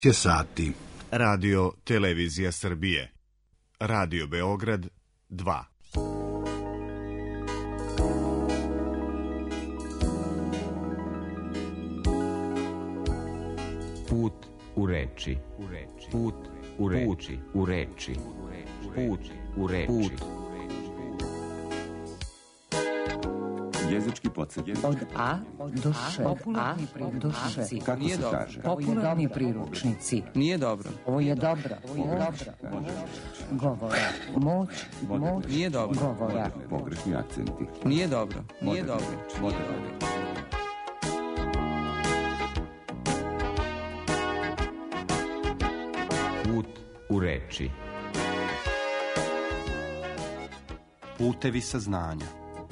sati. Radio Televizija Srbije. Radio Beograd 2. Put u reči. Put u reči. U reči. Put u reči. Jezički podsjetnik. Od A do Š. Popularni priručnici. Kako se kaže? Popularni priručnici. Nije dobro. Ovo je dobro. Govora. Moć. Nije dobro. Govora. Pogrešni akcenti. Nije dobro. Nije dobro. Moderni. Put u reči. Putevi saznanja.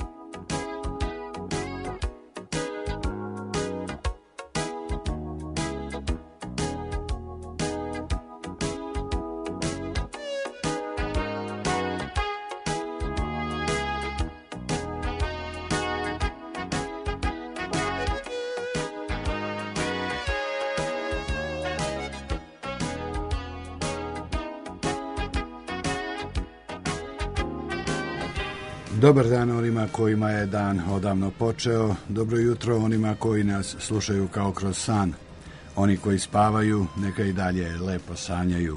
Dobar dan onima kojima je dan odavno počeo, dobro jutro onima koji nas slušaju kao kroz san. Oni koji spavaju, neka i dalje lepo sanjaju.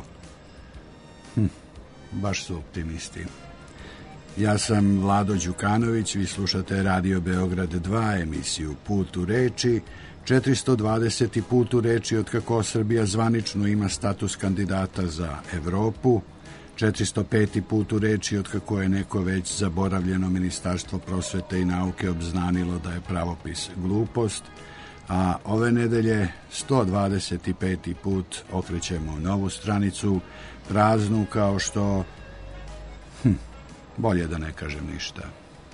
Baš su optimisti. Ja sam Vlado Đukanović, vi slušate Radio Beograd 2, emisiju Put u reči, 420. put u reči otkako Srbija zvanično ima status kandidata za Evropu, 405. put u reči otkako je neko već zaboravljeno Ministarstvo prosvete i nauke obznanilo da je pravopis glupost, a ove nedelje 125. put okrećemo novu stranicu, praznu kao što, bolje da ne kažem ništa.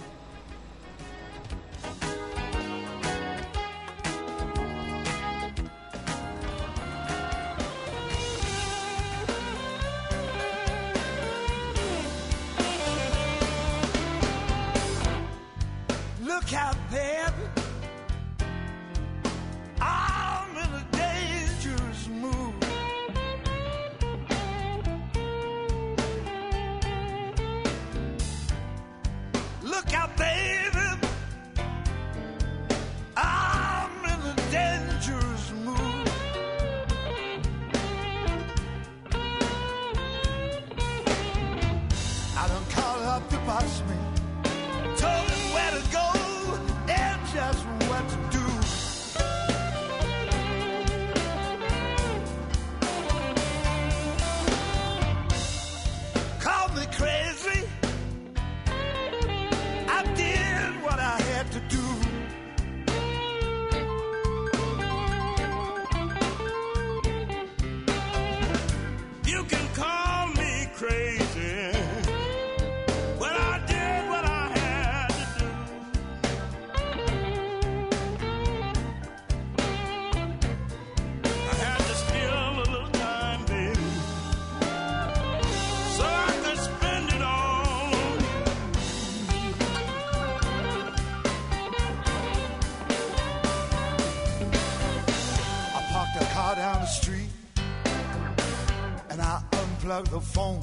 The phone,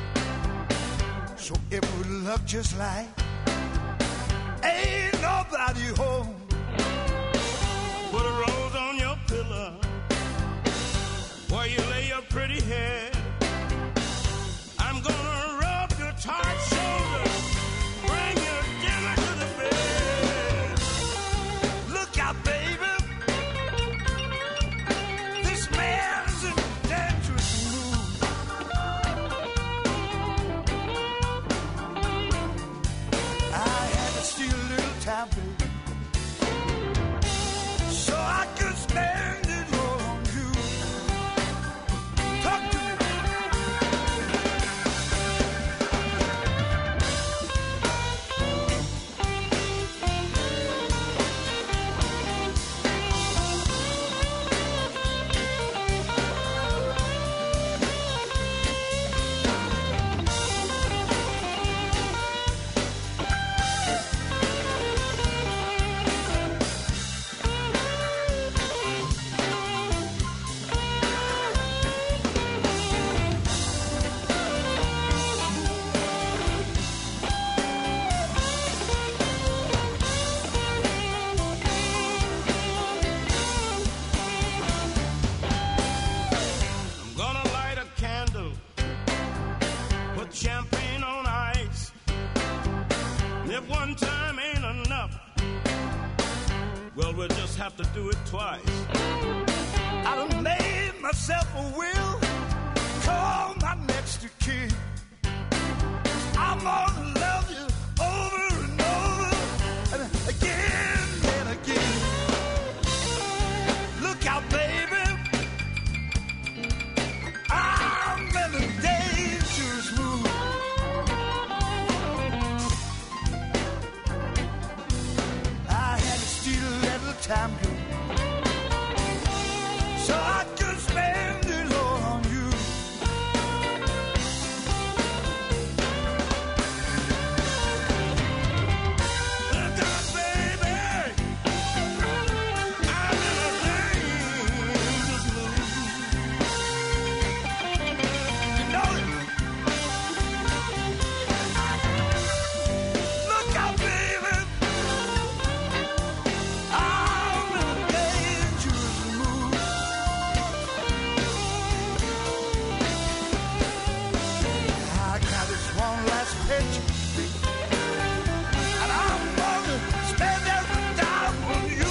so it would look just like ain't nobody home. Put a rose on your pillow where you lay your pretty head. I'm gonna rub your tight shoulder, bring your dinner to the bed. Look out, baby, this man's in dangerous mood. Time, baby, so I could stand it on you. Talk to me. do it twice. I done made myself a will, call my next of kin. I'm gonna love you over and over and again and again. Look out, baby, I'm in a dangerous mood. I had to steal a little time, girl, so I could spend it all on you. Look out, baby, I'm in a dangerous mood. You know it. Look out, baby, I'm in a dangerous mood. I got this one last picture, and I'm gonna spend every dime on you.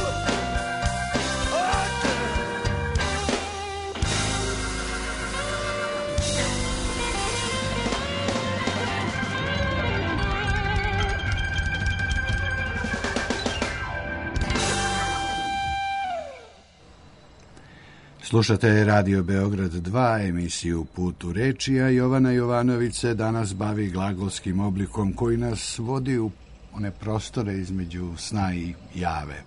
Oh, girl. Slušate Radio Beograd 2, emisiju Put u reči, a Jovana Jovanović se danas bavi glagolskim oblikom koji nas vodi u one prostore između sna i jave.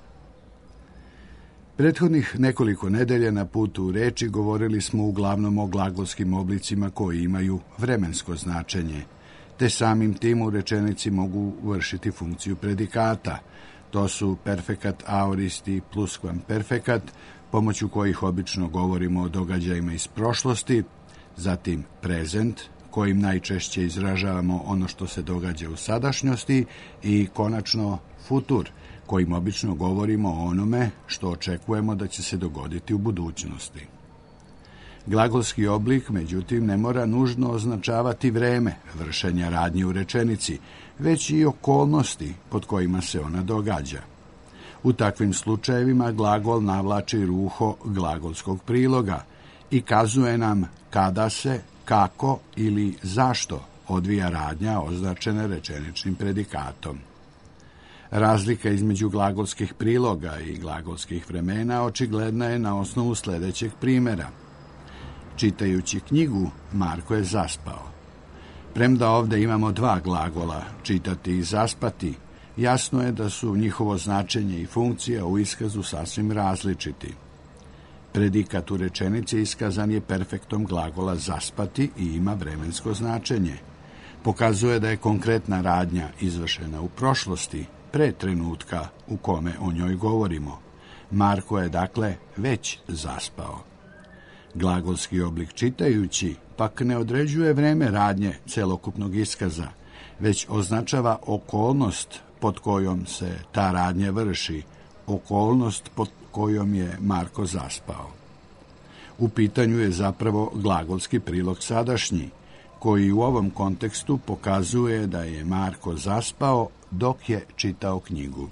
Prethodnih nekoliko nedelja na Putu u reči govorili smo uglavnom o glagolskim oblicima koji imaju vremensko značenje, te samim tim u rečenici mogu vršiti funkciju predikata. To su perfekat aorist i pluskvamperfekat, pomoću kojih obično govorimo o događajima iz prošlosti, zatim prezent, kojim najčešće izražavamo ono što se događa u sadašnjosti, i konačno futur, kojim obično govorimo o onome što očekujemo da će se dogoditi u budućnosti. Glagolski oblik, međutim, ne mora nužno označavati vreme vršenja radnje u rečenici, već i okolnosti pod kojima se ona događa. U takvim slučajevima glagol navlači ruho glagolskog priloga i kazuje nam kada se, kako ili zašto odvija radnja označena rečeničnim predikatom. Razlika između glagolskih priloga i glagolskih vremena očigledna je na osnovu sljedećeg primjera. Čitajući knjigu, Marko je zaspao. Premda ovdje imamo dva glagola, čitati i zaspati, jasno je da su njihovo značenje i funkcija u iskazu sasvim različiti. Predikat u rečenici iskazan je perfektom glagola zaspati i ima vremensko značenje. Pokazuje da je konkretna radnja izvršena u prošlosti, pre trenutka u kome o njoj govorimo. Marko je, dakle, već zaspao. Glagolski oblik čitajući pak ne određuje vreme radnje celokupnog iskaza, već označava okolnost pod kojom se ta radnja vrši, okolnost pod kojom je Marko zaspao. U pitanju je zapravo glagolski prilog sadašnji, koji u ovom kontekstu pokazuje da je Marko zaspao dok je čitao knjigu.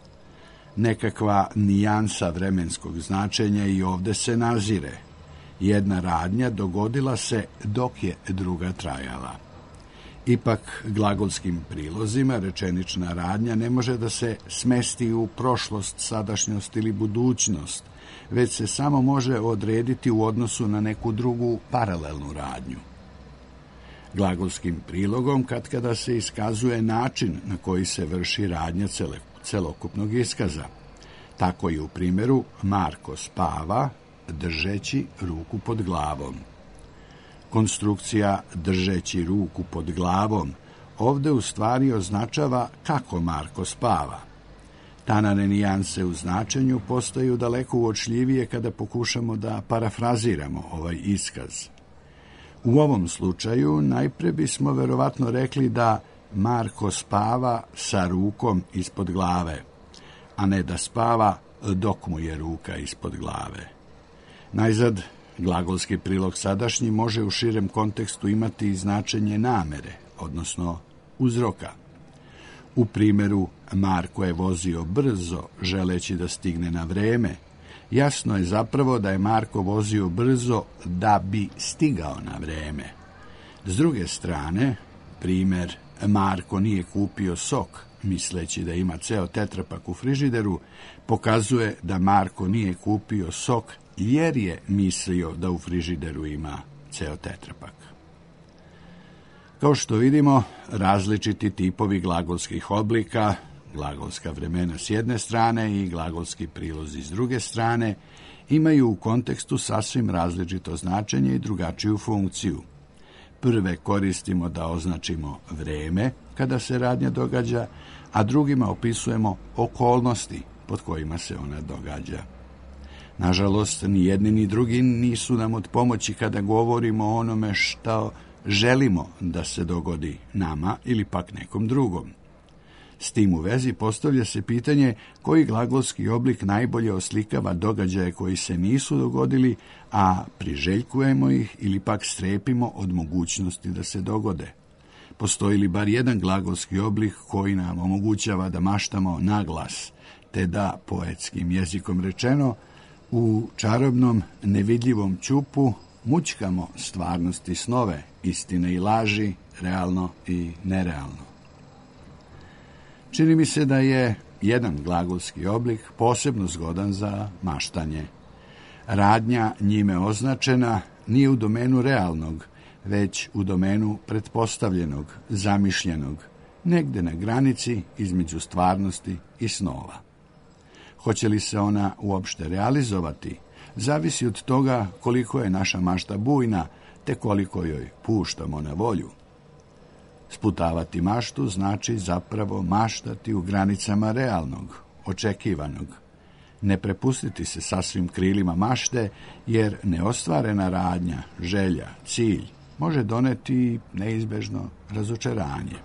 Nekakva nijansa vremenskog značenja i ovdje se nazire. Jedna radnja dogodila se dok je druga trajala. Ipak, glagolskim prilozima rečenična radnja ne može da se smesti u prošlost, sadašnjost ili budućnost, već se samo može odrediti u odnosu na neku drugu paralelnu radnju. Glagolskim prilogom katkada se iskazuje način na koji se vrši radnja celokupnog iskaza. Tako je u primjeru Marko spava držeći ruku pod glavom. Konstrukcija držeći ruku pod glavom ovdje u stvari označava kako Marko spava. Tanane nijanse u značenju postaju daleko uočljivije kada pokušamo da parafraziramo ovaj iskaz. U ovom slučaju najprije bismo verovatno rekli da Marko spava sa rukom ispod glave, a ne da spava dok mu je ruka ispod glave. Najzad, glagolski prilog sadašnji može u širem kontekstu imati i značenje namere, odnosno uzroka. U primjeru Marko je vozio brzo, želeći da stigne na vreme. Jasno je zapravo da je Marko vozio brzo da bi stigao na vreme. S druge strane, primjer Marko nije kupio sok, misleći da ima ceo tetrapak u frižideru, pokazuje da Marko nije kupio sok jer je mislio da u frižideru ima ceo tetrapak. Kao što vidimo, različiti tipovi glagolskih oblika, glagolska vremena s jedne strane i glagolski prilozi s druge strane, imaju u kontekstu sasvim različito značenje i drugačiju funkciju. Prve koristimo da označimo vreme kada se radnja događa, a drugima opisujemo okolnosti pod kojima se ona događa. Nažalost, ni jedni ni drugi nisu nam od pomoći kada govorimo o onome što želimo da se dogodi nama ili pak nekom drugom. S tim u vezi postavlja se pitanje koji glagolski oblik najbolje oslikava događaje koji se nisu dogodili, a priželjkujemo ih ili pak strepimo od mogućnosti da se dogode. Postoji li bar jedan glagolski oblik koji nam omogućava da maštamo naglas, te da, poetskim jezikom rečeno, u čarobnom, nevidljivom ćupu mućkamo stvarnosti i snove, istine i laži, realno i nerealno. Čini mi se da je jedan glagolski oblik posebno zgodan za maštanje. Radnja njime označena nije u domenu realnog, već u domenu pretpostavljenog, zamišljenog, negde na granici između stvarnosti i snova. Hoće li se ona uopšte realizovati, zavisi od toga koliko je naša mašta bujna, te koliko joj puštamo na volju. Sputavati maštu znači zapravo maštati u granicama realnog, očekivanog. Ne prepustiti se sasvim krilima mašte, jer neostvarena radnja, želja, cilj može doneti neizbežno razočaranje.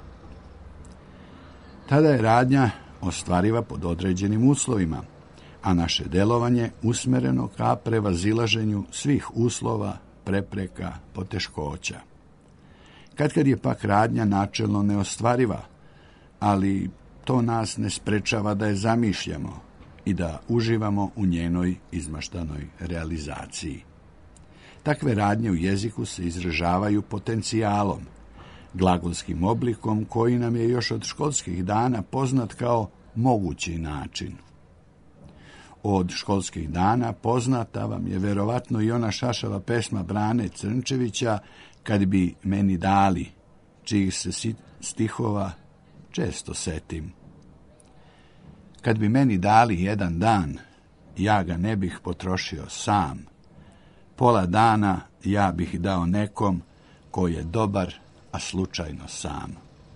Tada je radnja ostvariva pod određenim uslovima, a naše delovanje usmereno ka prevazilaženju svih uslova, prepreka, poteškoća. Kad je pak radnja načelno neostvariva, ali to nas ne sprečava da je zamišljamo i da uživamo u njenoj izmaštanoj realizaciji. Takve radnje u jeziku se izražavaju potencijalom, glagolskim oblikom koji nam je još od školskih dana poznat kao mogući način. Od školskih dana poznata vam je verovatno i ona šašava pesma Brane Crnčevića Kad bi meni dali, čijih se stihova često setim. Kad bi meni dali jedan dan, ja ga ne bih potrošio sam. Pola dana ja bih dao nekom ko je dobar, a slučajno sam.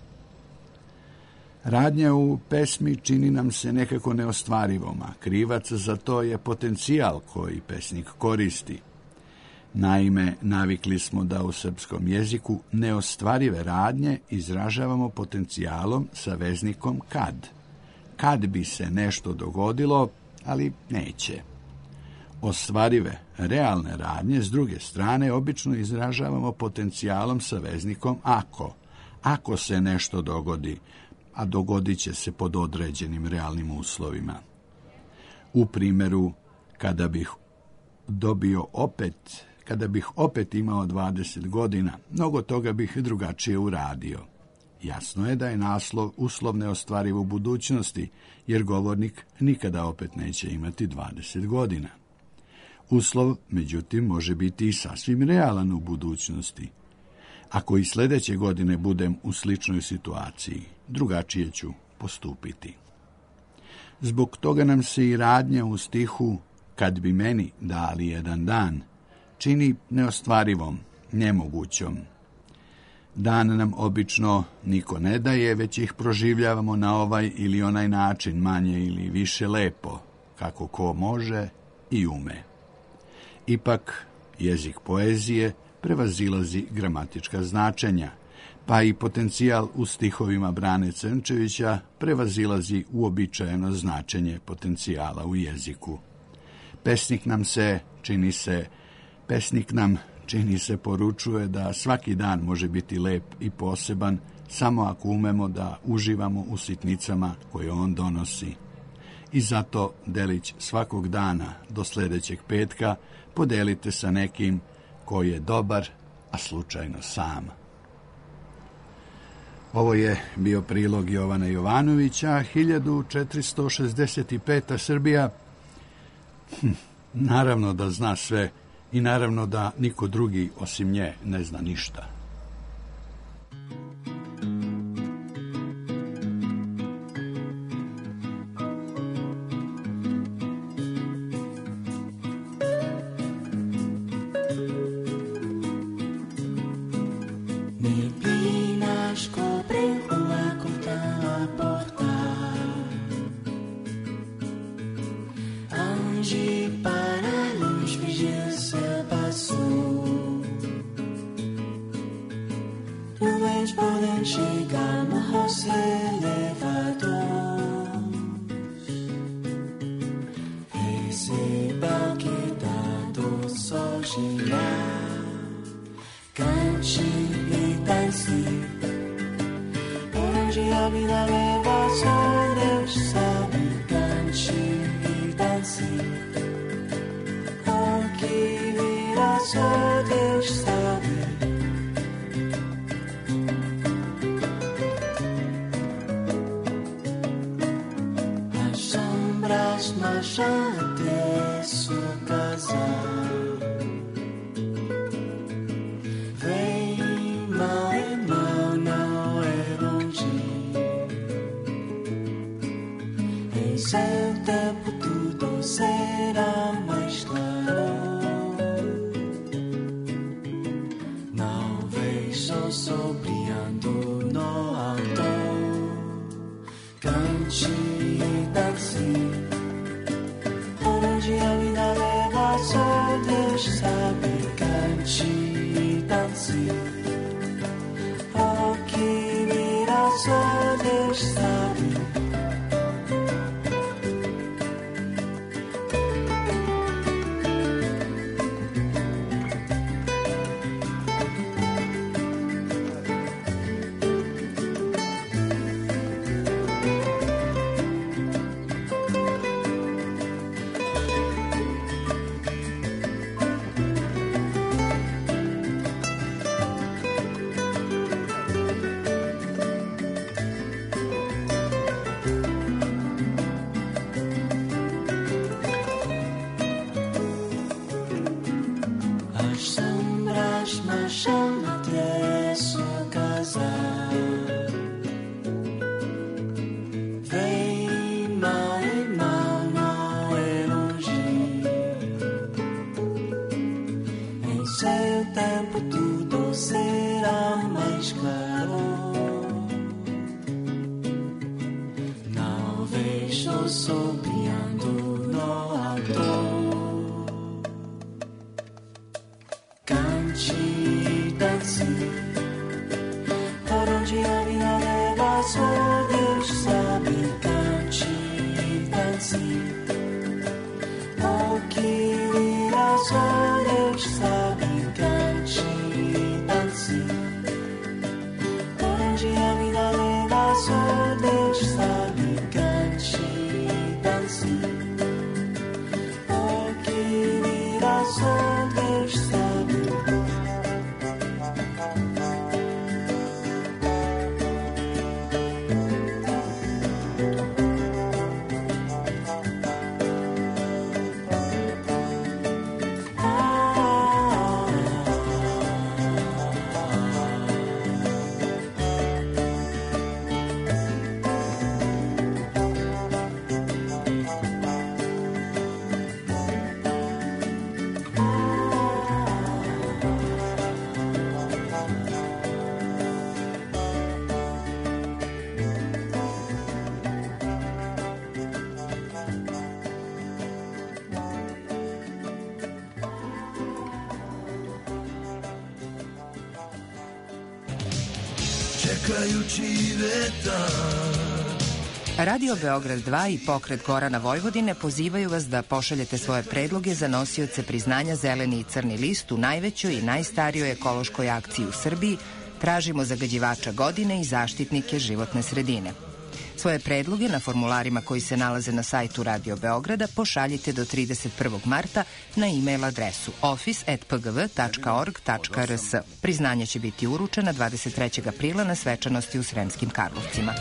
Radnja u pesmi čini nam se nekako neostvarivom, a krivac za to je potencijal koji pesnik koristi. Naime, navikli smo da u srpskom jeziku neostvarive radnje izražavamo potencijalom sa veznikom kad. Kad bi se nešto dogodilo, ali neće. Ostvarive, realne radnje, s druge strane, obično izražavamo potencijalom sa veznikom ako. Ako se nešto dogodi, a dogodit će se pod određenim realnim uslovima. U primjeru, kada bih opet imao 20 godina, mnogo toga bih drugačije uradio. Jasno je da je naslov uslov neostvariv u budućnosti, jer govornik nikada opet neće imati 20 godina. Uslov, međutim, može biti i sasvim realan u budućnosti. Ako i sljedeće godine budem u sličnoj situaciji, drugačije ću postupiti. Zbog toga nam se i radnja u stihu kad bi meni dali jedan dan čini neostvarivom, nemogućom. Dan nam obično niko ne daje, već ih proživljavamo na ovaj ili onaj način, manje ili više lepo, kako ko može i ume. Ipak, jezik poezije prevazilazi gramatička značenja, pa i potencijal u stihovima Brane Crnčevića prevazilazi uobičajeno značenje potencijala u jeziku. Pesnik nam čini se poručuje da svaki dan može biti lep i poseban samo ako umemo da uživamo u sitnicama koje on donosi. I zato delić svakog dana do sljedećeg petka podelite sa nekim koji je dobar, a slučajno sam. Ovo je bio prilog Jovana Jovanovića, 1465. Srbija. Naravno da zna sve i naravno da niko drugi osim nje ne zna ništa. Radio Beograd 2 i Pokret Gorana Vojvodine pozivaju vas da pošaljete svoje predloge za nosioce priznanja Zeleni i Crni list u najvećoj i najstarijoj ekološkoj akciji u Srbiji Tražimo zagađivača godine i zaštitnike životne sredine. Svoje predloge na formularima koji se nalaze na sajtu Radio Beograda pošaljite do 31. marta na e-mail adresu office@pgv.org.rs. Priznanje će biti uručena 23. aprila na svečanosti u Sremskim Karlovcima.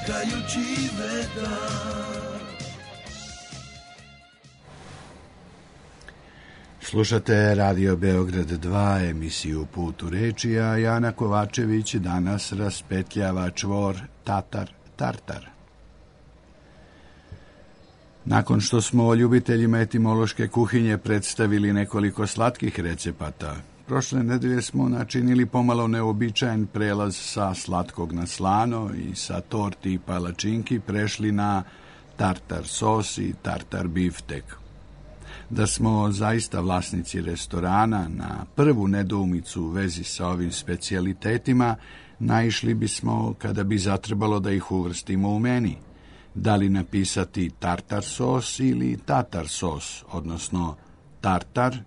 Slušate Radio Beograd 2, emisiju Put u reči, a Jana Kovačević danas raspetljava čvor Tatar. Nakon što smo ljubiteljima etimološke kuhinje predstavili nekoliko slatkih recepata, prošle nedelje smo načinili pomalo neobičajen prelaz sa slatkog na slano i sa torti i palačinki prešli na tartar sos i tartar biftek. Da smo zaista vlasnici restorana, na prvu nedoumicu u vezi sa ovim specijalitetima naišli bismo kada bi zatrebalo da ih uvrstimo u meni. Da li napisati tartar sos ili tatar sos, odnosno tartar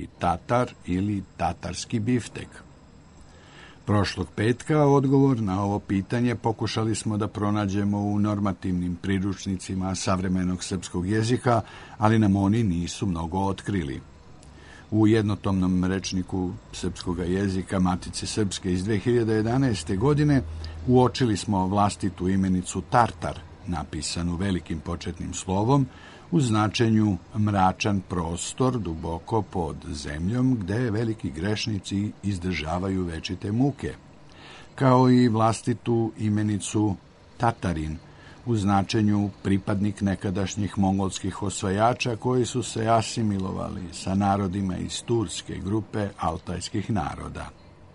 ili tatarski biftek. Prošlog petka odgovor na ovo pitanje pokušali smo da pronađemo u normativnim priručnicima savremenog srpskog jezika, ali nam oni nisu mnogo otkrili. U jednotomnom rečniku srpskog jezika Matice Srpske iz 2011. godine uočili smo vlastitu imenicu Tartar, napisanu velikim početnim slovom, u značenju mračan prostor duboko pod zemljom gde veliki grešnici izdržavaju večite muke, kao i vlastitu imenicu Tatarin, u značenju pripadnik nekadašnjih mongolskih osvajača koji su se asimilovali sa narodima iz turske grupe altajskih naroda.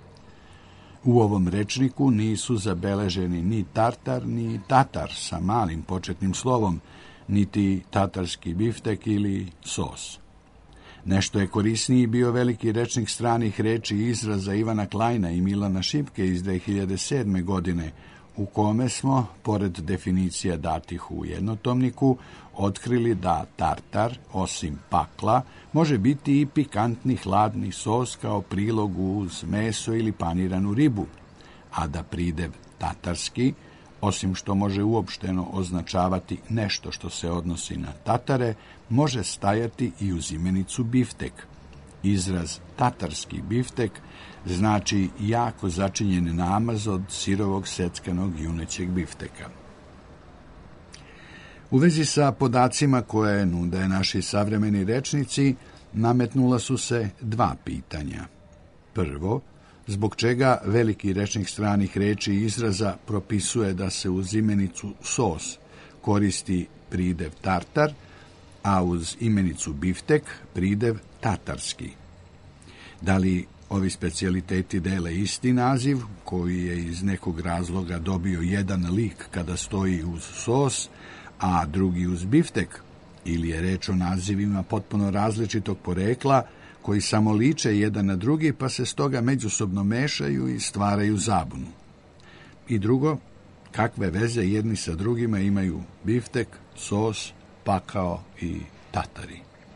U ovom rečniku nisu zabeleženi ni Tartar, ni Tatar sa malim početnim slovom, niti tatarski biftek ili sos. Nešto je korisniji bio veliki rečnik stranih reči i izraza Ivana Klajna i Milana Šipke iz 2007. godine, u kome smo, pored definicija datih u jednotomniku, otkrili da tartar, osim pakla, može biti i pikantni hladni sos kao prilog uz meso ili paniranu ribu, a da pridev tatarski, osim što može uopšteno označavati nešto što se odnosi na Tatare, može stajati i uz imenicu biftek. Izraz tatarski biftek znači jako začinjen namaz od sirovog seckanog junećeg bifteka. U vezi sa podacima koje nude naši savremeni rečnici, nametnula su se dva pitanja. Prvo, zbog čega veliki rečnik stranih reči i izraza propisuje da se uz imenicu sos koristi pridev tartar, a uz imenicu biftek pridev tatarski. Da li ovi specijaliteti dele isti naziv, koji je iz nekog razloga dobio jedan lik kada stoji uz sos, a drugi uz biftek, ili je reč o nazivima potpuno različitog porekla, koji samo liče jedan na drugi, pa se stoga međusobno mešaju i stvaraju zabunu. I drugo, kakve veze jedni sa drugima imaju biftek, sos, pakao i tatari.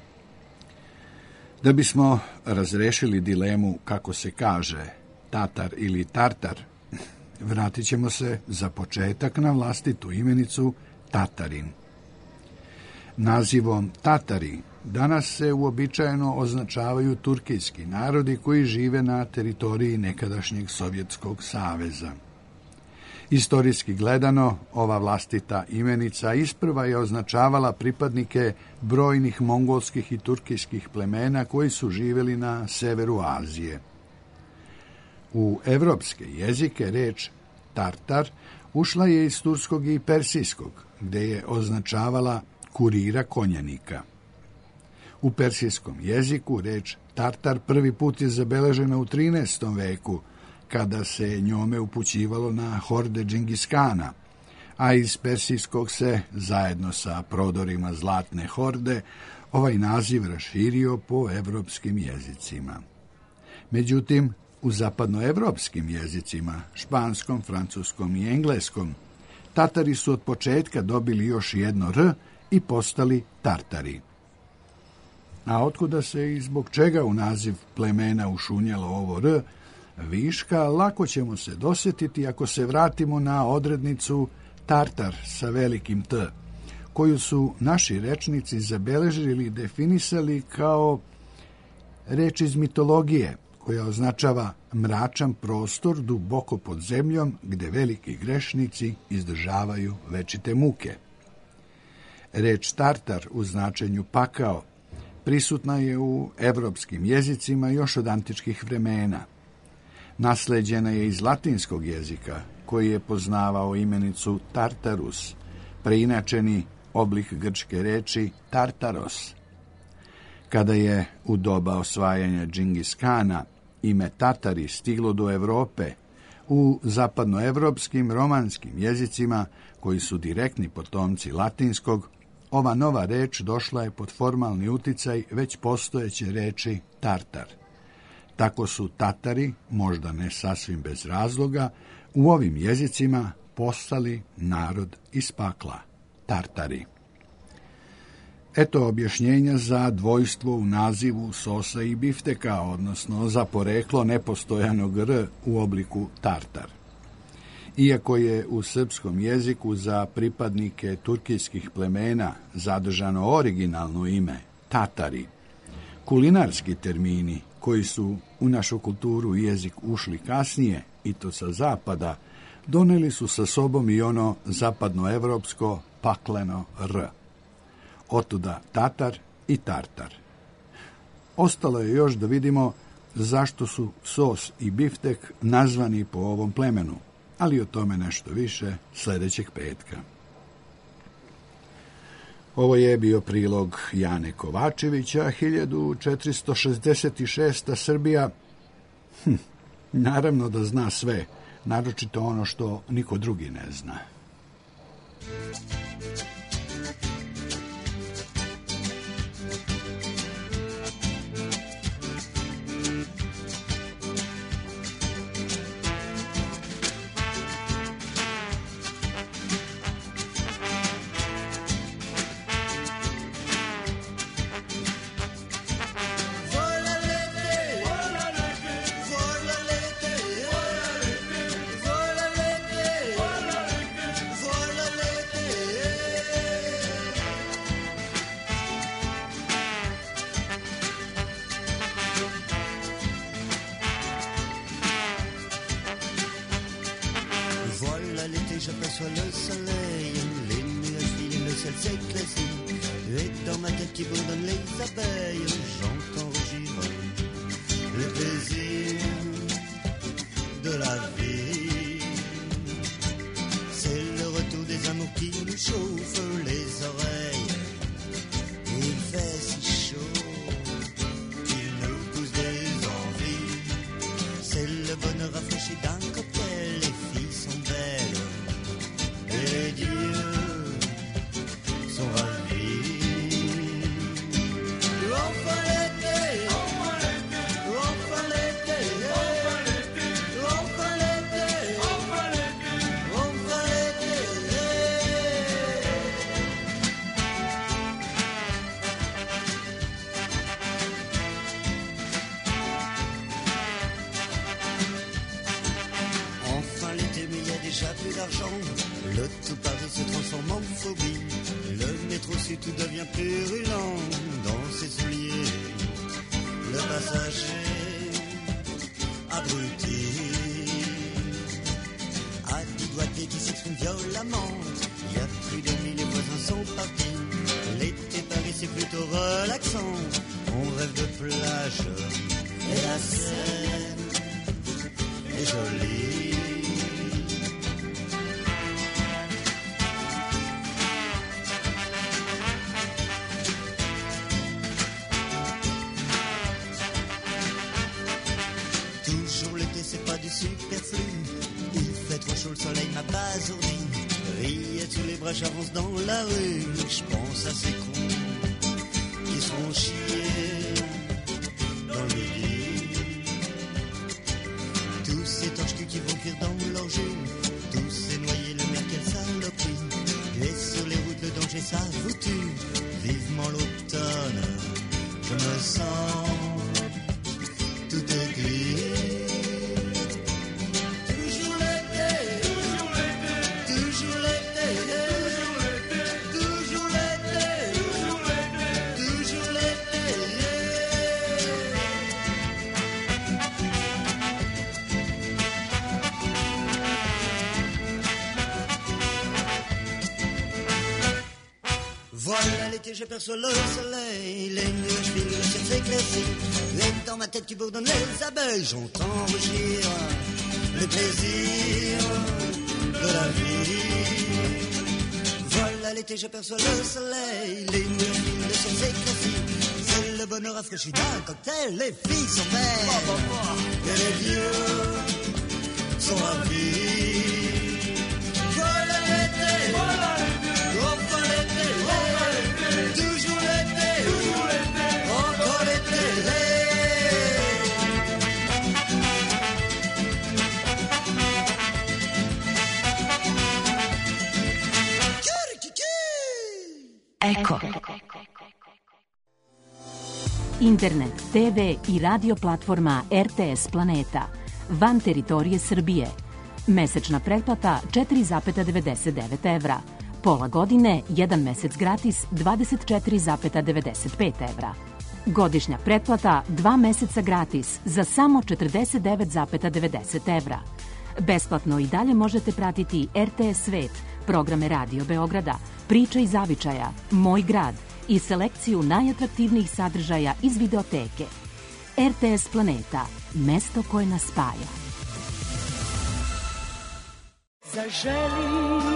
Da bismo razrešili dilemu kako se kaže tatar ili tartar, vratit ćemo se za početak na vlastitu imenicu Tatarin. Nazivom Tatari danas se uobičajeno označavaju turkijski narodi koji žive na teritoriji nekadašnjeg Sovjetskog saveza. Istorijski gledano, ova vlastita imenica isprva je označavala pripadnike brojnih mongolskih i turkijskih plemena koji su živjeli na severu Azije. U evropske jezike reč Tartar ušla je iz turskog i persijskog, gde je označavala kurira konjanika. U persijskom jeziku reč Tartar prvi put je zabeležena u 13. veku, kada se njome upućivalo na horde Džingiskana, a iz persijskog se, zajedno sa prodorima Zlatne horde, ovaj naziv raširio po evropskim jezicima. Međutim, u zapadnoevropskim jezicima, španskom, francuskom i engleskom, Tatari su od početka dobili još jedno R i postali Tartari. A otkuda se i zbog čega u naziv plemena ušunjalo ovo R, viška lako ćemo se dosjetiti ako se vratimo na odrednicu Tartar sa velikim T, koju su naši rečnici zabeležili i definisali kao reč iz mitologije, koja označava mračan prostor duboko pod zemljom gde veliki grešnici izdržavaju večite muke. Reč Tartar u značenju pakao prisutna je u evropskim jezicima još od antičkih vremena. Nasleđena je iz latinskog jezika, koji je poznavao imenicu Tartarus, preinačeni oblik grčke reči Tartaros. Kada je u doba osvajanja Džingis Kana ime Tatari stiglo do Evrope, u zapadnoevropskim romanskim jezicima, koji su direktni potomci latinskog, ova nova reč došla je pod formalni uticaj već postojeće reči Tartar. Tako su Tatari, možda ne sasvim bez razloga, u ovim jezicima postali narod iz pakla, Tartari. Eto objašnjenja za dvojstvo u nazivu sosa i bifteka, odnosno za poreklo nepostojanog R u obliku Tartar. Iako je u srpskom jeziku za pripadnike turkijskih plemena zadržano originalno ime Tatari, kulinarski termini koji su u našu kulturu i jezik ušli kasnije, i to sa zapada, doneli su sa sobom i ono zapadnoevropsko pakleno R. Otuda Tatar i Tartar. Ostalo je još da vidimo zašto su sos i biftek nazvani po ovom plemenu, ali o tome nešto više sljedećeg petka. Ovo je bio prilog Jane Kovačevića, 1466. Srbija. Naravno da zna sve, naročito ono što niko drugi ne zna. J'aperçois le soleil, les nuages filent, le ciel s'éclaircit, et dans ma tête qui bourdonne les abeilles, j'entends rugir le plaisir de la vie. C'est le retour des amours qui nous chauffent les oreilles. Il fait si chaud qu'il nous pousse des envies. C'est le bonheur rafraîchi d'un cocktail, les filles sont belles. Les dieux sont ravis. Enfin l'été, enfin l'été, enfin l'été, enfin l'été, enfin l'été, enfin l'été, enfin l'été. Enfin l'été, mais il y a déjà plus d'argent. Le tout Paris se transforme en phobie. Le métro si tout devient purulent dans ses souliers. Le passager abruti a du doigté qui s'exprime violemment. Il n'y a plus d'amis, les voisins sont partis. L'été Paris c'est plutôt relaxant. On rêve de plage et la Seine est jolie. Superflu, il fait trop chaud, le soleil m'a basourdi. Riez tous les bras, j'avance dans la rue. Je pense à ces cons qui seront chiés dans le lit. Tous ces torches qui vont cuire dans leur jus. Tous ces noyés, le mer, quelle saloperie. Et sur les routes, le danger, ça vous tue. Vivement l'automne, je me sens tout aigri. l'été j'aperçois le soleil, les nuages filent, le ciel s'éclaircit, et dans ma tête qui bourdonnent les abeilles, j'entends rugir le plaisir de la vie. Voilà l'été j'aperçois le soleil, les nuages filent, le ciel s'éclaircit, c'est le bonheur rafraîchi d'un cocktail, les filles sont belles, et les vieux sont ravis. Voilà l'été, enfin l'été, toujours l'été, encore l'été. Eko. Internet, TV i radio platforma RTS Planeta van teritorije Srbije. Mesečna pretplata 4,99 evra. Pola godine, 1 mesec gratis 24,95 evra. Godišnja pretplata 2 meseca gratis za samo 49,90 evra. Besplatno i dalje možete pratiti RTS Svet, programe Radio Beograda, Priča iz zavičaja, Moj grad i selekciju najatraktivnijih sadržaja iz videoteke. RTS Planeta, mesto koje nas spaja. Zaželi,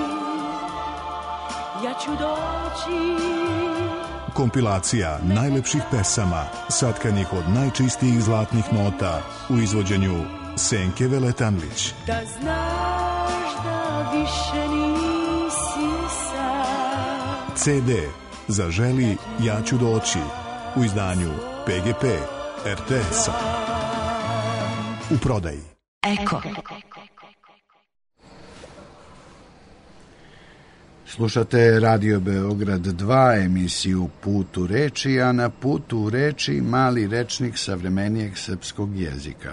ja ću doći. Kompilacija najlepših pesama, satkanih od najčistijih zlatnih nota u izvođenju Senke Veletanlić. Da znaš da više nisi sam. CD Zaželi, ja ću doći u izdanju PGP RTS-a. U prodaji. Eko. Slušate Radio Beograd 2, emisiju Put u reči, a na Putu u reči mali rečnik savremenijeg srpskog jezika.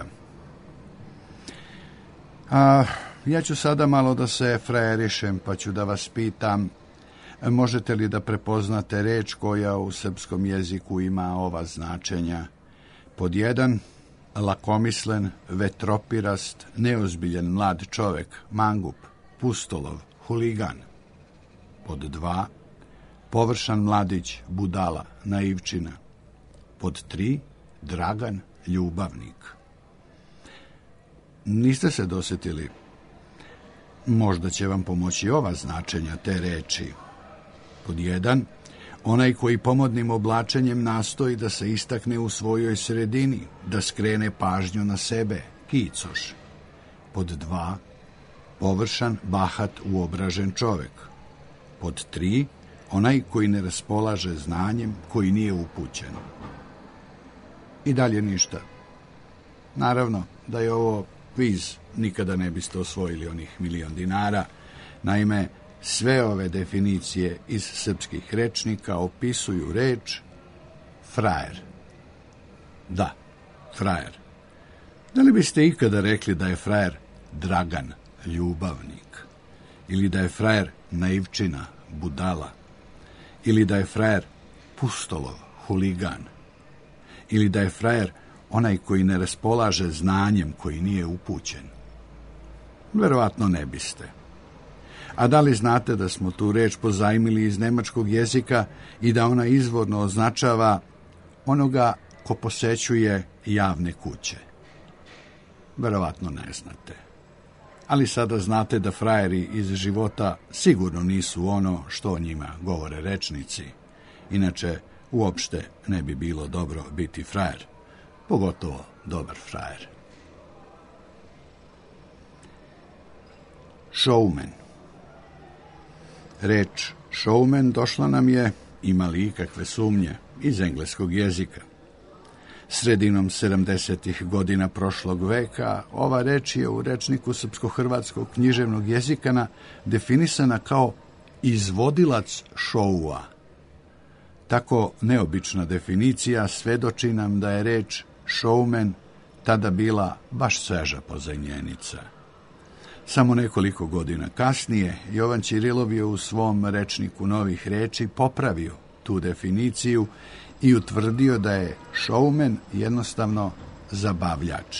Ja ću sada malo da se frajerišem, pa ću da vas pitam, možete li da prepoznate reč koja u srpskom jeziku ima ova značenja? Pod 1, lakomislen, vetropirast, neozbiljen mlad čovek, mangup, pustolov, huligan. Pod 2, površan mladić, budala, naivčina. Pod 3, dragan, ljubavnik. Niste se dosetili? Možda će vam pomoći ova značenja te reči. Pod 1, onaj koji pomodnim oblačenjem nastoji da se istakne u svojoj sredini, da skrene pažnju na sebe, kicoš. Pod 2, površan, bahat, uobražen čovek. Pod 3, onaj koji ne raspolaže znanjem, koji nije upućen. I dalje ništa. Naravno da je ovo kviz, nikada ne biste osvojili onih 1.000.000 dinara. Naime, sve ove definicije iz srpskih rečnika opisuju reč frajer. Da, frajer. Da li biste ikada rekli da je frajer dragan, ljubavnik? Ili da je frajer naivčina, budala? Ili da je frajer pustolov, huligan? Ili da je frajer onaj koji ne raspolaže znanjem, koji nije upućen? Verovatno ne biste. A da li znate da smo tu reč pozajmili iz nemačkog jezika i da ona izvorno označava onoga ko posećuje javne kuće? Verovatno ne znate. Ali sada znate da frajeri iz života sigurno nisu ono što o njima govore rečnici. Inače, uopšte ne bi bilo dobro biti frajer. Pogotovo dobar frajer. Showman. Reč showman došla nam je, ima li ikakve sumnje, iz engleskog jezika. Sredinom 70. godina prošlog veka ova reč je u rečniku srpsko-hrvatskog književnog jezika definisana kao izvodilac šoua. Tako neobična definicija svedoči nam da je reč showman tada bila baš sveža pozajmljenica. Samo nekoliko godina kasnije Jovan Ćirilov je u svom rečniku novih reči popravio tu definiciju i utvrdio da je showman jednostavno zabavljač.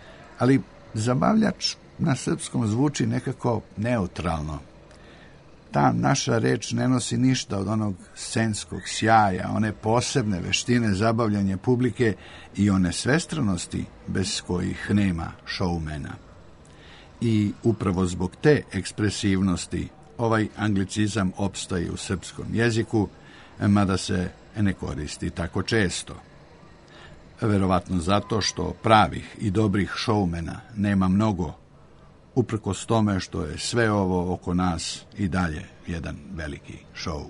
Ali zabavljač na srpskom zvuči nekako neutralno. Ta naša reč ne nosi ništa od onog scenskog sjaja, one posebne veštine zabavljanja publike i one svestranosti bez kojih nema šoumena. I upravo zbog te ekspresivnosti ovaj anglicizam opstaje u srpskom jeziku, mada se ne koristi tako često. Verovatno zato što pravih i dobrih šoumena nema mnogo, uprkos tome što je sve ovo oko nas i dalje jedan veliki šou.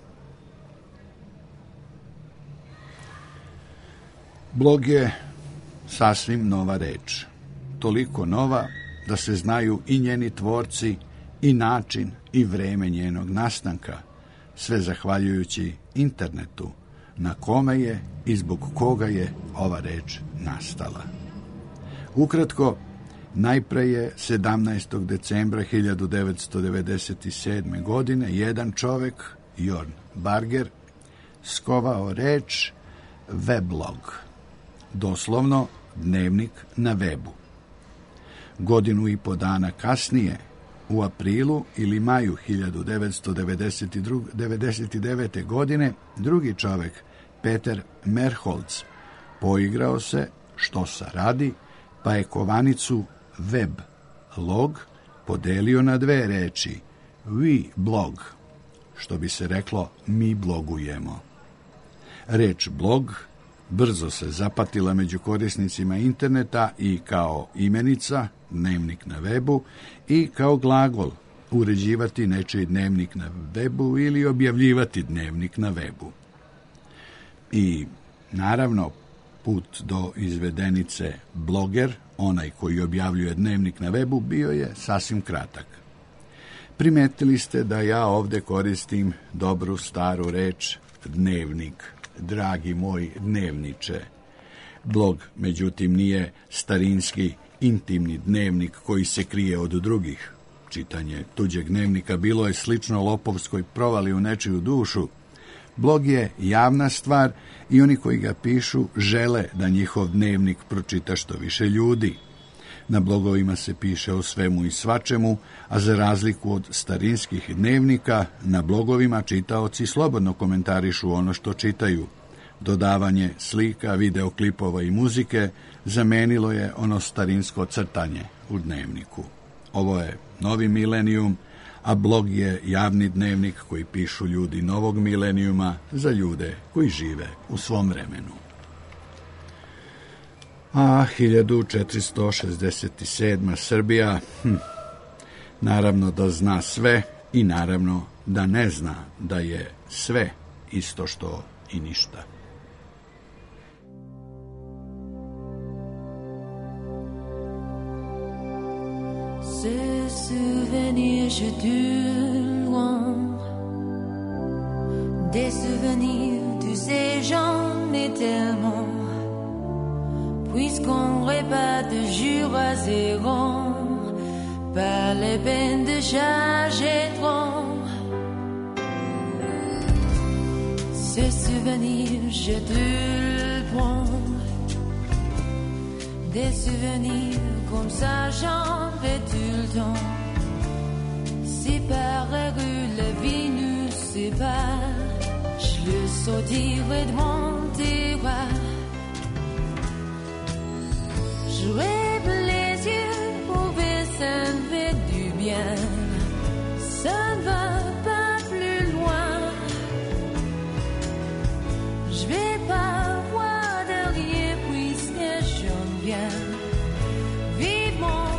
Blog je sasvim nova reč. Toliko nova da se znaju i njeni tvorci, i način i vreme njenog nastanka, sve zahvaljujući internetu, na kome je i zbog koga je ova reč nastala. Ukratko, najpre je 17. decembra 1997. godine jedan čovek, Jorn Barger, skovao reč weblog, doslovno dnevnik na webu. Godinu i po dana kasnije, u aprilu ili maju 1999. godine, drugi čovek, Peter Merholz, poigrao se, što sa radi, pa je kovanicu web log podelio na dve reči, we blog, što bi se reklo mi blogujemo. Reč blog brzo se zapatila među korisnicima interneta i kao imenica, dnevnik na webu, i kao glagol, uređivati nečiji dnevnik na webu ili objavljivati dnevnik na webu. I, naravno, put do izvedenice bloger, onaj koji objavljuje dnevnik na webu, bio je sasvim kratak. Primetili ste da ja ovde koristim dobru staru reč dnevnik, dragi moj dnevniče. Blog, međutim, nije starinski, intimni dnevnik koji se krije od drugih. Čitanje tuđeg dnevnika bilo je slično lopovskoj provali u nečiju dušu. Blog je javna stvar i oni koji ga pišu žele da njihov dnevnik pročita što više ljudi. Na blogovima se piše o svemu i svačemu, a za razliku od starinskih dnevnika, na blogovima čitaoci slobodno komentarišu ono što čitaju. Dodavanje slika, videoklipova i muzike zamenilo je ono starinsko crtanje u dnevniku. Ovo je novi milenijum, a blog je javni dnevnik koji pišu ljudi novog milenijuma za ljude koji žive u svom vremenu. A 1467. Srbija, naravno da zna sve i naravno da ne zna da je sve isto što i ništa. Ces souvenirs, je dure loin. Des souvenirs, tu sais, j'en ai tellement. Puisqu'on répète de jour à zéro, pas les peines de charger trop. Ces souvenirs, je te le prends. Des souvenirs comme ça, j'en fais tout le temps. Si par rue la vie nous sépare, je le sortirai de mon tiroir. J'aurais les yeux ouverts, ça me fait du bien. Ça ne va pas plus loin. Je vais pas voir de rien puisque j'en viens. Vivement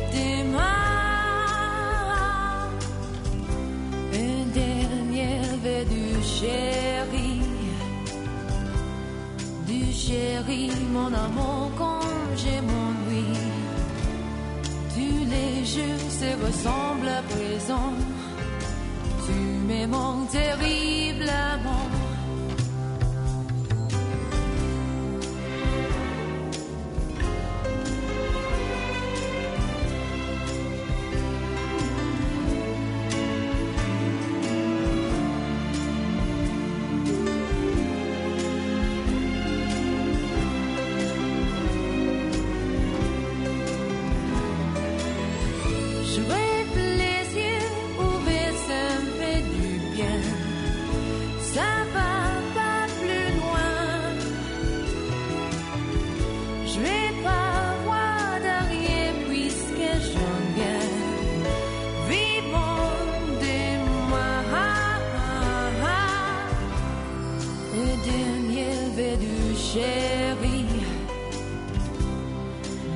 demain. Une dernière vue du chéri, mon amour, comme j'ai mon nuit. Tous les jours se ressemblent à présent. Tu m'es mon terrible amour. Je rêve les yeux ouverts, ça me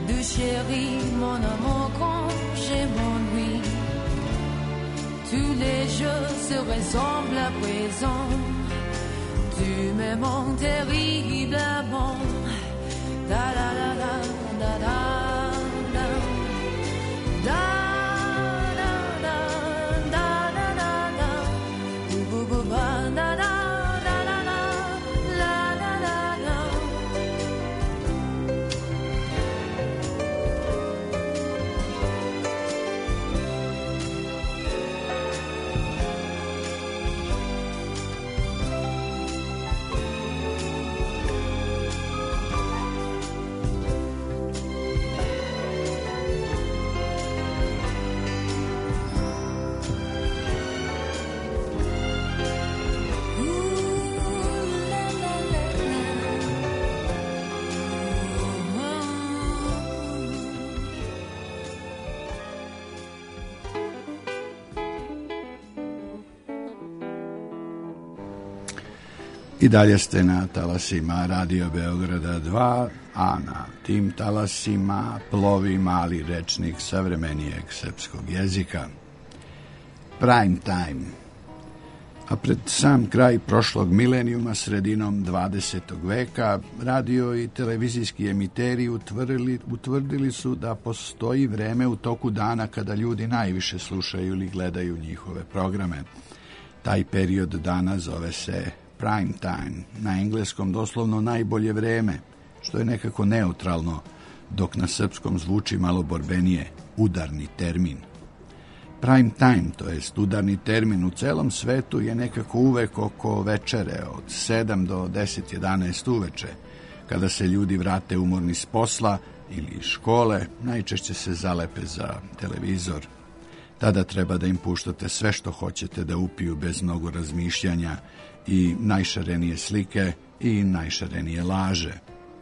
de chéri, mon amour, quand je m'ennuie. Tous les jours se ressemblent à présent. Tu me manques terriblement. Da da da da da da da da da da da da da da bu bu bu ba da da da da da la da da da. I dalje ste na talasima Radio Beograda 2, a na tim talasima plovi mali rečnik savremenijeg srpskog jezika. Prime time. A pred sam kraj prošlog milenijuma, sredinom 20. veka, radio i televizijski emiteri utvrdili su da postoji vreme u toku dana kada ljudi najviše slušaju ili gledaju njihove programe. Taj period dana zove se prime time, na engleskom doslovno najbolje vreme, što je nekako neutralno, dok na srpskom zvuči malo borbenije, udarni termin. Prime time, to jest udarni termin u celom svetu, je nekako uvek oko večere, od 7 do 10-11 uveče, kada se ljudi vrate umorni s posla ili iz škole, najčešće se zalepe za televizor. Tada treba da im puštate sve što hoćete da upiju bez mnogo razmišljanja, i najšarenije slike i najšarenije laže.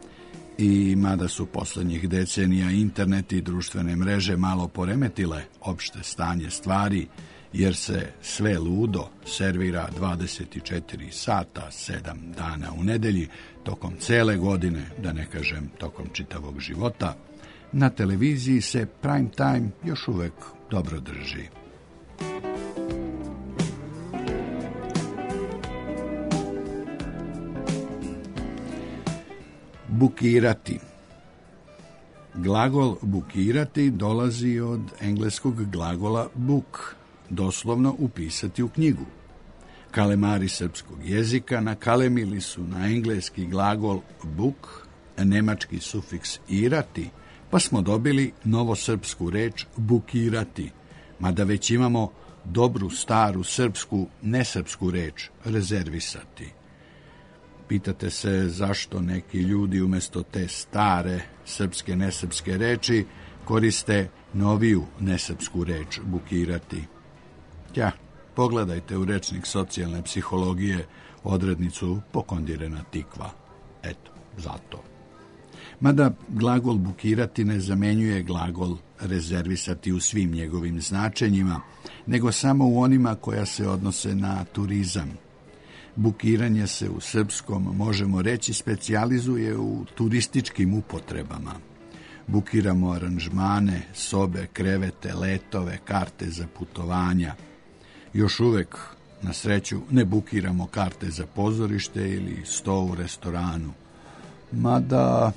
I mada su poslednjih decenija internet i društvene mreže malo poremetile opšte stanje stvari, jer se sve ludo servira 24 sata, 7 dana u nedelji, tokom cele godine, da ne kažem tokom čitavog života, na televiziji se prime time još uvek dobro drži. Bukirati. Glagol bukirati dolazi od engleskog glagola book, doslovno upisati u knjigu. Kalemari srpskog jezika nakalemili su na engleski glagol book, nemački sufiks irati, pa smo dobili novosrpsku reč bukirati, mada već imamo dobru staru srpsku nesrpsku reč rezervisati. Pitate se zašto neki ljudi umjesto te stare srpske nesrpske reči koriste noviju nesrpsku reč bukirati. Pogledajte u rečnik socijalne psihologije odrednicu pokondirena tikva. Eto, zato. Mada glagol bukirati ne zamenjuje glagol rezervisati u svim njegovim značenjima, nego samo u onima koja se odnose na turizam. Bukiranje se u srpskom, možemo reći, specijalizuje u turističkim upotrebama. Bukiramo aranžmane, sobe, krevete, letove, karte za putovanja. Još uvek, na sreću, ne bukiramo karte za pozorište ili sto u restoranu. Mada...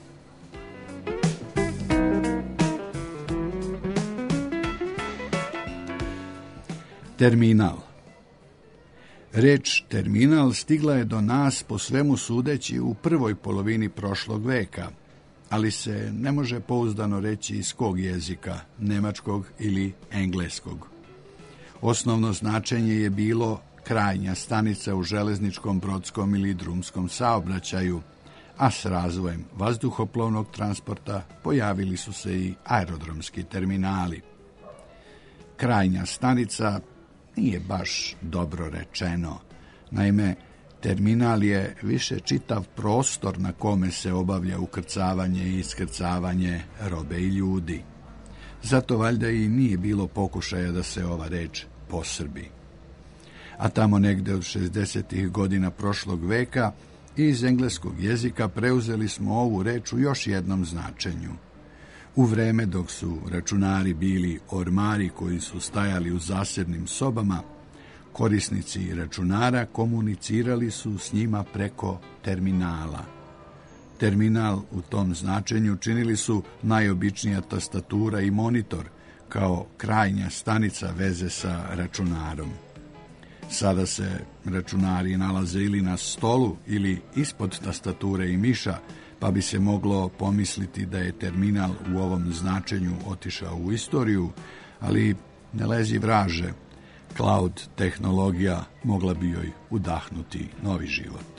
Terminal. Reč terminal stigla je do nas po svemu sudeći u prvoj polovini prošlog veka, ali se ne može pouzdano reći iz kog jezika, nemačkog ili engleskog. Osnovno značenje je bilo krajnja stanica u železničkom, brodskom ili drumskom saobraćaju, a s razvojem vazduhoplovnog transporta pojavili su se i aerodromski terminali. Krajnja stanica nije baš dobro rečeno. Naime, terminal je više čitav prostor na kome se obavlja ukrcavanje i iskrcavanje robe i ljudi. Zato valjda i nije bilo pokušaja da se ova reč posrbi. A tamo negde od 60. godina prošlog veka iz engleskog jezika preuzeli smo ovu reč u još jednom značenju. U vreme dok su računari bili ormari koji su stajali u zasebnim sobama, korisnici računara komunicirali su s njima preko terminala. Terminal u tom značenju činili su najobičnija tastatura i monitor kao krajnja stanica veze sa računarom. Sada se računari nalaze ili na stolu ili ispod tastature i miša, pa bi se moglo pomisliti da je terminal u ovom značenju otišao u istoriju, ali ne lezi vraže, cloud tehnologija mogla bi joj udahnuti novi život.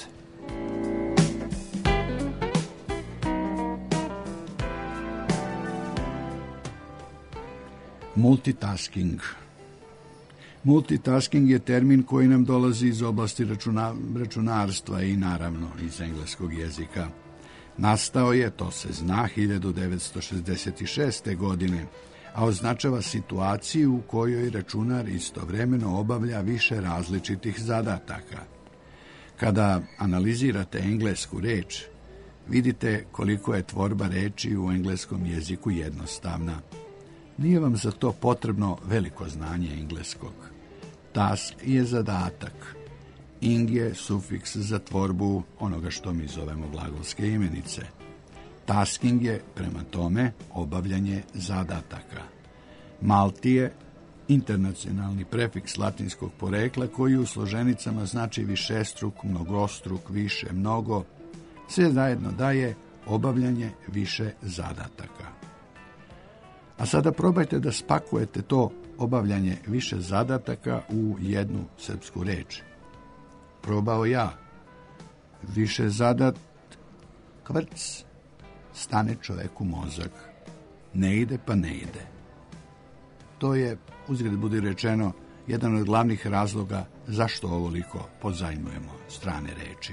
Multitasking. Multitasking je termin koji nam dolazi iz oblasti računarstva i naravno iz engleskog jezika. Nastao je, to se zna, 1966. godine, a označava situaciju u kojoj računar istovremeno obavlja više različitih zadataka. Kada analizirate englesku reč, vidite koliko je tvorba reči u engleskom jeziku jednostavna. Nije vam za to potrebno veliko znanje engleskog. Task je zadatak. Ing je sufiks za tvorbu onoga što mi zovemo glagolske imenice. Tasking je, prema tome, obavljanje zadataka. Multi je internacionalni prefiks latinskog porekla koji u složenicama znači višestruk, mnogostruk, više, mnogo. Sve zajedno daje obavljanje više zadataka. A sada probajte da spakujete to obavljanje više zadataka u jednu srpsku reč. Probao ja. Više zadat, kvrc, stane čoveku mozak. Ne ide pa ne ide. To je, uzgred budi rečeno, jedan od glavnih razloga zašto ovoliko pozajmujemo strane reči.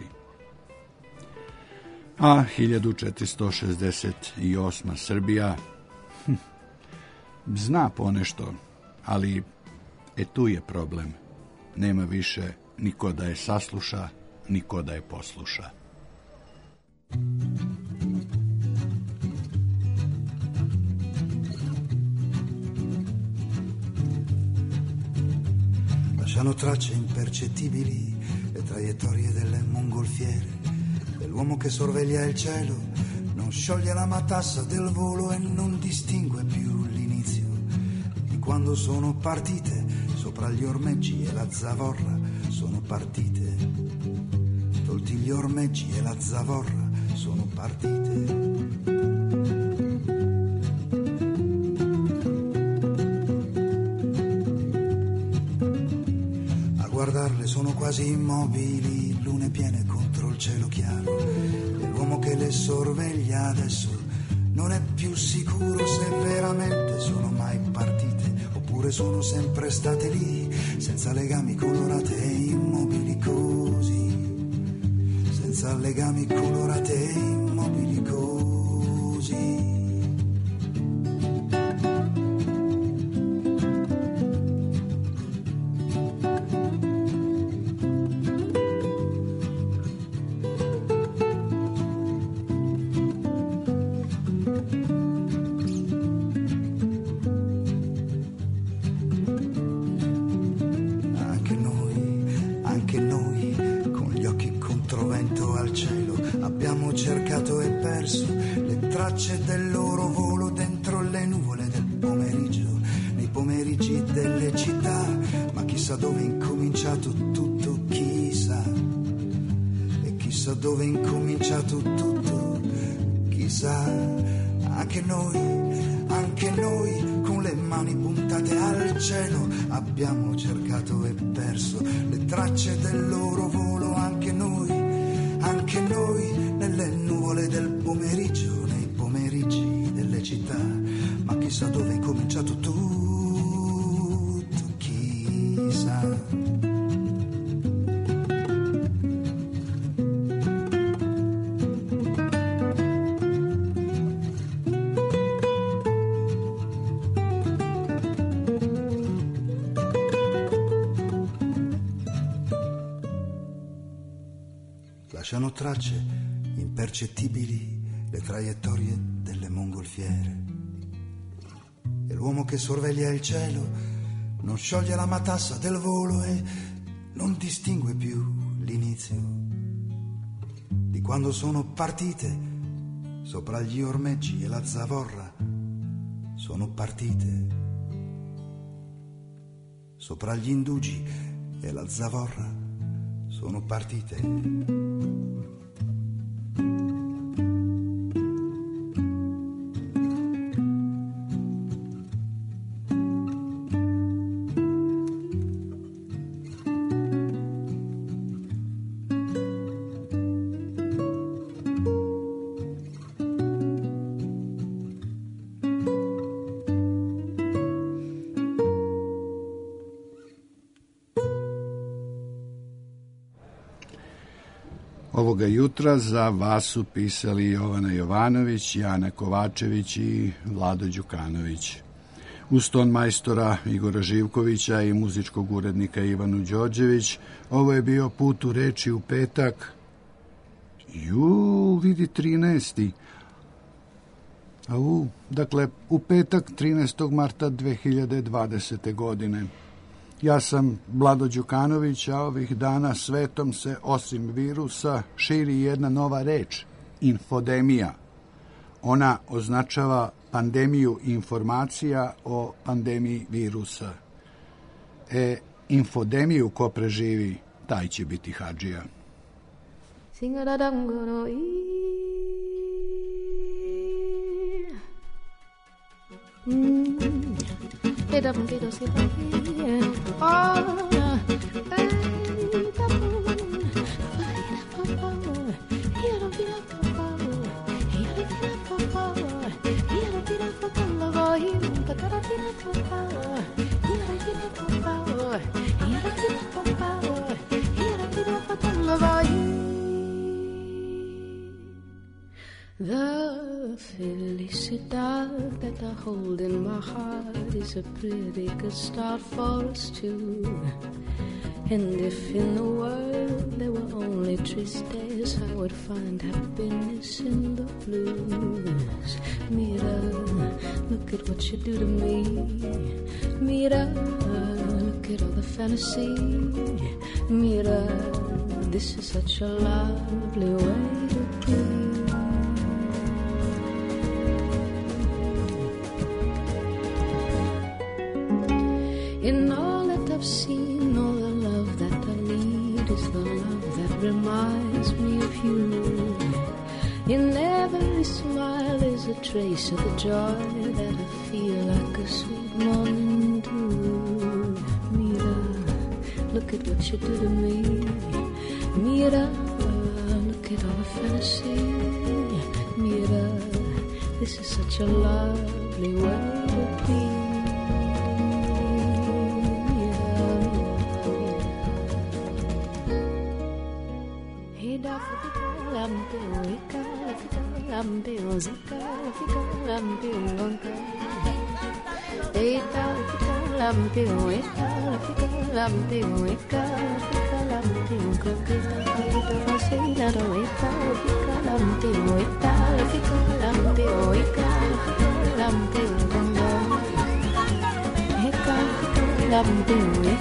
A 1468. Srbija zna ponešto, ali tu je problem. Nema više niko da je sasluša, niko da je posluša. Lasciano tracce impercettibili le traiettorie delle mongolfiere, dell'uomo che sorveglia il cielo, non scioglie la matassa del volo e non distingue più l'inizio di quando sono partite sopra gli ormeggi e la zavorra sono partite, tolti gli ormeggi e la zavorra sono partite. A guardarle sono quasi immobili, lune piene contro il cielo chiaro, e l'uomo che le sorveglia adesso non è più sicuro se veramente sono mai partite oppure sono sempre state lì, senza legami colorate e immobili così, senza legami colorate e immobili così. Del loro volo dentro le nuvole del pomeriggio, nei pomeriggi delle città, ma chissà dove è incominciato tutto, chissà, e chissà dove è incominciato tutto, chissà. Anche noi con le mani puntate al cielo abbiamo cercato e perso le tracce del loro volo, anche noi nelle nuvole del pomeriggio, nei pomeriggi delle città, ma chissà dove è cominciato tutto, chissà. Lasciano tracce impercettibili le traiettorie delle mongolfiere, l'uomo che sorveglia il cielo non scioglie la matassa del volo e non distingue più l'inizio di quando sono partite sopra gli ormeggi e la zavorra. Sono partite sopra gli indugi e la zavorra. Sono partite. Ovoga jutra za vas su pisali Jovana Jovanović, Jana Kovačević i Vlado Đukanović. Uz ton majstora Igora Živkovića i muzičkog urednika Ivanu Đorđević, ovo je bio Put u reči u petak. Vidi 13. Dakle, u petak 13. marta 2020. godine. Ja sam Vlado Đukanović, a ovih dana svetom se, osim virusa, širi jedna nova reč, infodemija. Ona označava pandemiju informacija o pandemiji virusa. Infodemiju ko preživi, taj će biti hadžija. The felicidad that I hold in my heart is a pretty good start for us two. And if in the world there were only tristes, I would find happiness in the blues. Mira, look at what you do to me. Mira, look at all the fantasy. Mira, this is such a lovely way to be. In all that I've seen, all the love that I need is the love that reminds me of you. In every smile is a trace of the joy that I feel like a sweet morning dew. Mira, look at what you do to me. Mira, look at all the fantasy. Mira, this is such a lovely way to be. Lam